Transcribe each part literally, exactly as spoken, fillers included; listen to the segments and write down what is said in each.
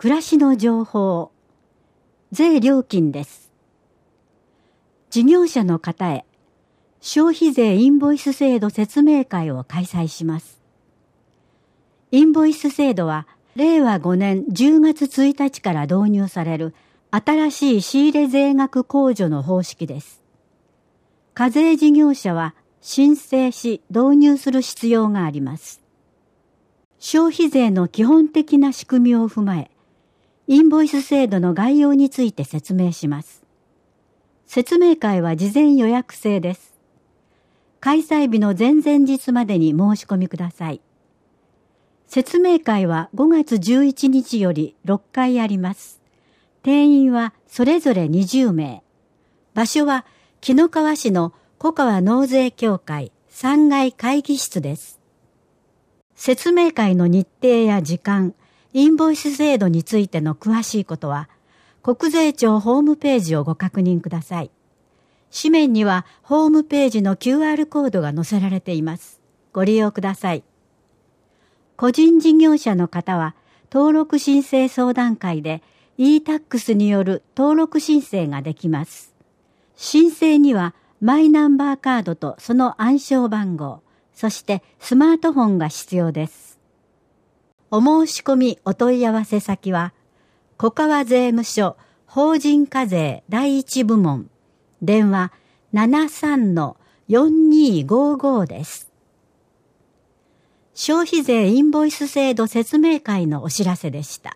暮らしの情報、税料金です。事業者の方へ消費税インボイス制度説明会を開催します。インボイス制度はれいわごねんじゅうがつついたちから導入される新しい仕入れ税額控除の方式です。課税事業者は申請し導入する必要があります。消費税の基本的な仕組みを踏まえ、インボイス制度の概要について説明します。説明会は事前予約制です。開催日の前々日までに申し込みください。説明会はごがつじゅういちにちよりろっかいあります。定員はそれぞれにじゅうめい。場所は紀の川市の小川納税協会さんがい会議室です。説明会の日程や時間、インボイス制度についての詳しいことは、国税庁ホームページをご確認ください。紙面にはホームページの キューアール コードが載せられています。ご利用ください。個人事業者の方は、登録申請相談会で イータックス による登録申請ができます。申請にはマイナンバーカードとその暗証番号、そしてスマートフォンが必要です。お申し込みお問い合わせ先は、小川税務署法人課税第一部門、電話 ななさんのよんにーごーごー です。消費税インボイス制度説明会のお知らせでした。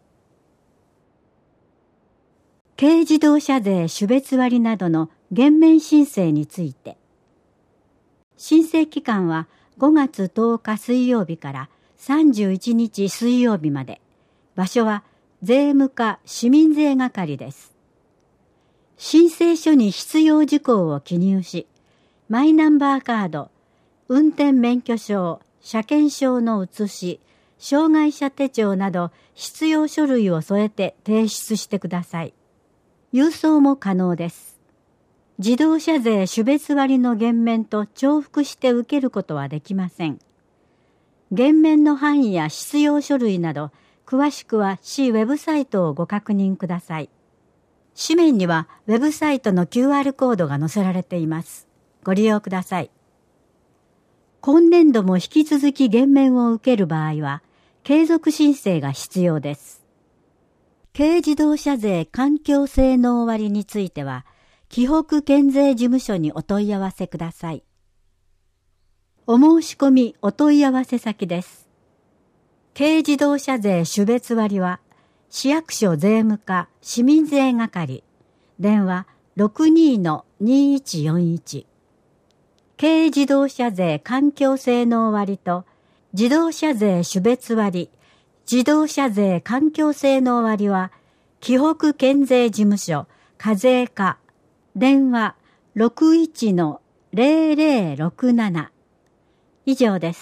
軽自動車税種別割などの減免申請について。申請期間はごがつとおか水曜日からさんじゅういちにち水曜日まで。場所は税務課市民税係です。申請書に必要事項を記入し、マイナンバーカード、運転免許証、車検証の写し、障害者手帳など必要書類を添えて提出してください。郵送も可能です。自動車税種別割の減免と重複して受けることはできません。減免の範囲や必要書類など、詳しくは市ウェブサイトをご確認ください。紙面にはウェブサイトの キューアール コードが載せられています。ご利用ください。今年度も引き続き減免を受ける場合は、継続申請が必要です。軽自動車税環境性能割については、紀北県税事務所にお問い合わせください。お申し込みお問い合わせ先です。軽自動車税種別割は、市役所税務課市民税係、電話 ろくにーのにーいちよんいち。軽自動車税環境性能割と、自動車税種別割、自動車税環境性能割は、紀北県税事務所課税課、電話 ろくいちのぜろぜろろくなな。以上です。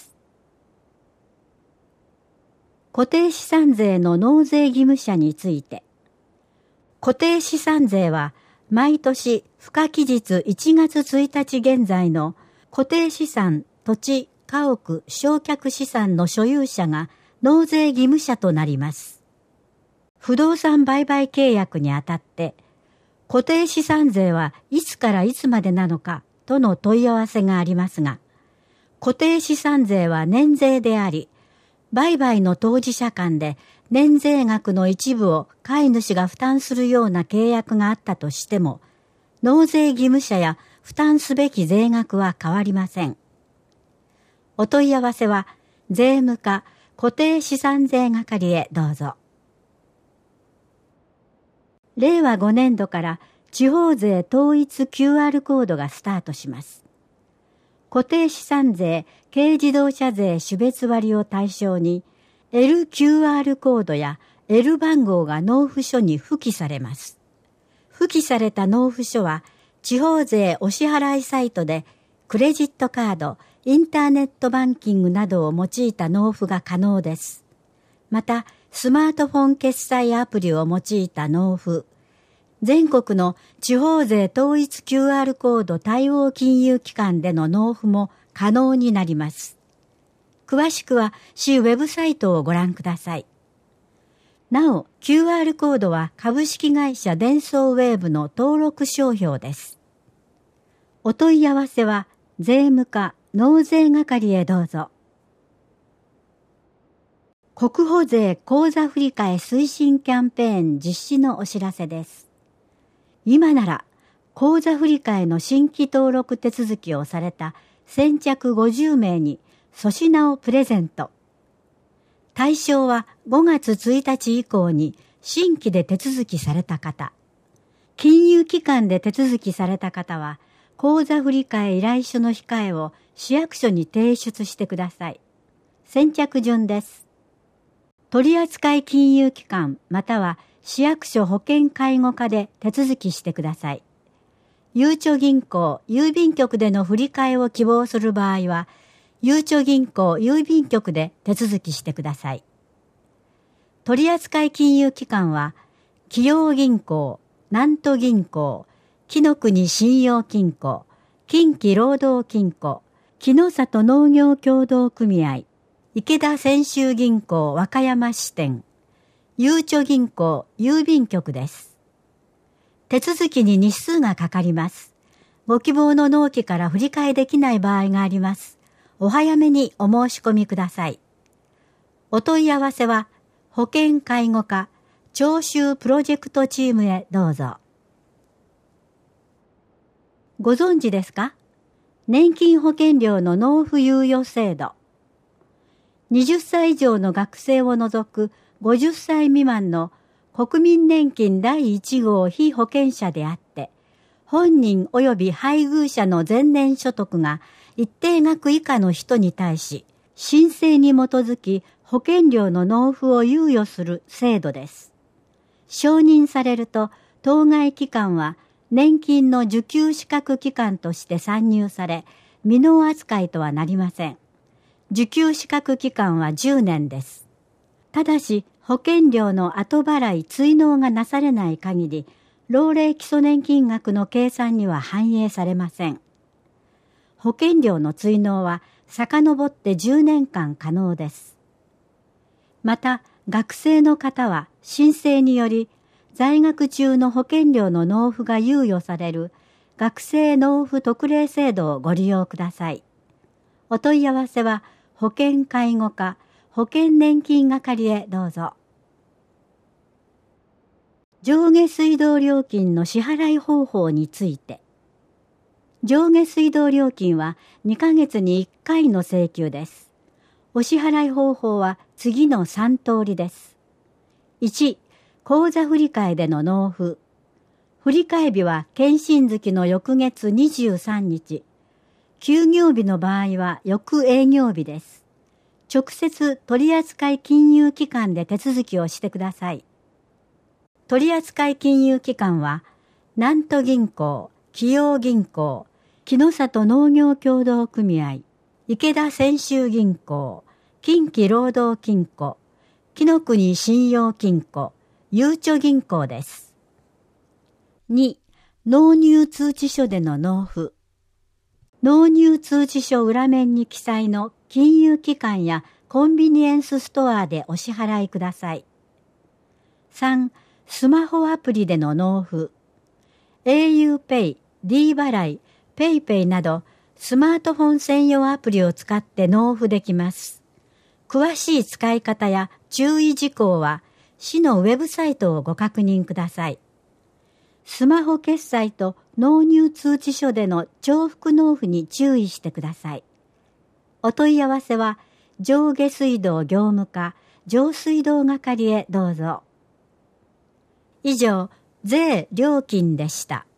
固定資産税の納税義務者について。固定資産税は毎年付加期日いちがつついたち現在の固定資産、土地、家屋、償却資産の所有者が納税義務者となります。不動産売買契約にあたって固定資産税はいつからいつまでなのかとの問い合わせがありますが、固定資産税は年税であり、売買の当事者間で年税額の一部を買い主が負担するような契約があったとしても、納税義務者や負担すべき税額は変わりません。お問い合わせは税務課固定資産税係へどうぞ。れいわごねんどから地方税統一 キューアール コードがスタートします。固定資産税、軽自動車税種別割を対象に エルキューアール コードや L 番号が納付書に付記されます。付記された納付書は地方税お支払いサイトでクレジットカード、インターネットバンキングなどを用いた納付が可能です。また、スマートフォン決済アプリを用いた納付、全国の地方税統一 キューアール コード対応金融機関での納付も可能になります。詳しくは市ウェブサイトをご覧ください。 なお、キューアール コードは株式会社デンソーウェーブの登録商標です。お問い合わせは税務課納税係へどうぞ。国保税口座振替推進キャンペーン実施のお知らせです。今なら口座振替の新規登録手続きをされた先着ごじゅうめいに粗品をプレゼント。対象はごがつついたち以降に新規で手続きされた方。金融機関で手続きされた方は、口座振替依頼書の控えを市役所に提出してください。先着順です。取扱金融機関または市役所保険介護課で手続きしてください。ゆうちょ銀行、郵便局での振り替えを希望する場合は、ゆうちょ銀行、郵便局で手続きしてください。取扱金融機関は、紀陽銀行、南都銀行、紀の国信用金庫、近畿労働金庫、木の里農業協同組合、池田泉州銀行和歌山支店、ゆうちょ銀行、郵便局です。手続きに日数がかかります。ご希望の納期から振り替えできない場合があります。お早めにお申し込みください。お問い合わせは、保険介護課徴収プロジェクトチームへどうぞ。ご存知ですか？年金保険料の納付猶予制度。はたち以上の学生を除くごじゅっさい未満の国民年金だいいち号被保険者であって、本人及び配偶者の前年所得が一定額以下の人に対し、申請に基づき保険料の納付を猶予する制度です。承認されると、当該機関は年金の受給資格機関として参入され、未納扱いとはなりません。受給資格期間はじゅうねんです。ただし、保険料の後払い追納がなされない限り、老齢基礎年金額の計算には反映されません。保険料の追納は遡ってじゅうねんかん可能です。また、学生の方は申請により、在学中の保険料の納付が猶予される学生納付特例制度をご利用ください。お問い合わせは保険介護課保険年金係へどうぞ。上下水道料金の支払い方法について。上下水道料金はにかげつにいっかいの請求です。お支払い方法は次のさん通りです。いち、口座振替での納付。振替日は検診月の翌月にじゅうさんにち。休業日の場合は翌営業日です。直接取扱金融機関で手続きをしてください。取扱金融機関は、南都銀行、紀陽銀行、木の里農業協同組合、池田泉州銀行、近畿労働金庫、紀の国信用金庫、ゆうちょ銀行です。に、納入通知書での納付。納入通知書裏面に記載の金融機関やコンビニエンスストアでお支払いください。さん、スマホアプリでの納付。auPay、D 払い、PayPay などスマートフォン専用アプリを使って納付できます。詳しい使い方や注意事項は市のウェブサイトをご確認ください。スマホ決済と納入通知書での重複納付に注意してください。お問い合わせは上下水道業務課上水道係へどうぞ。以上、税料金でした。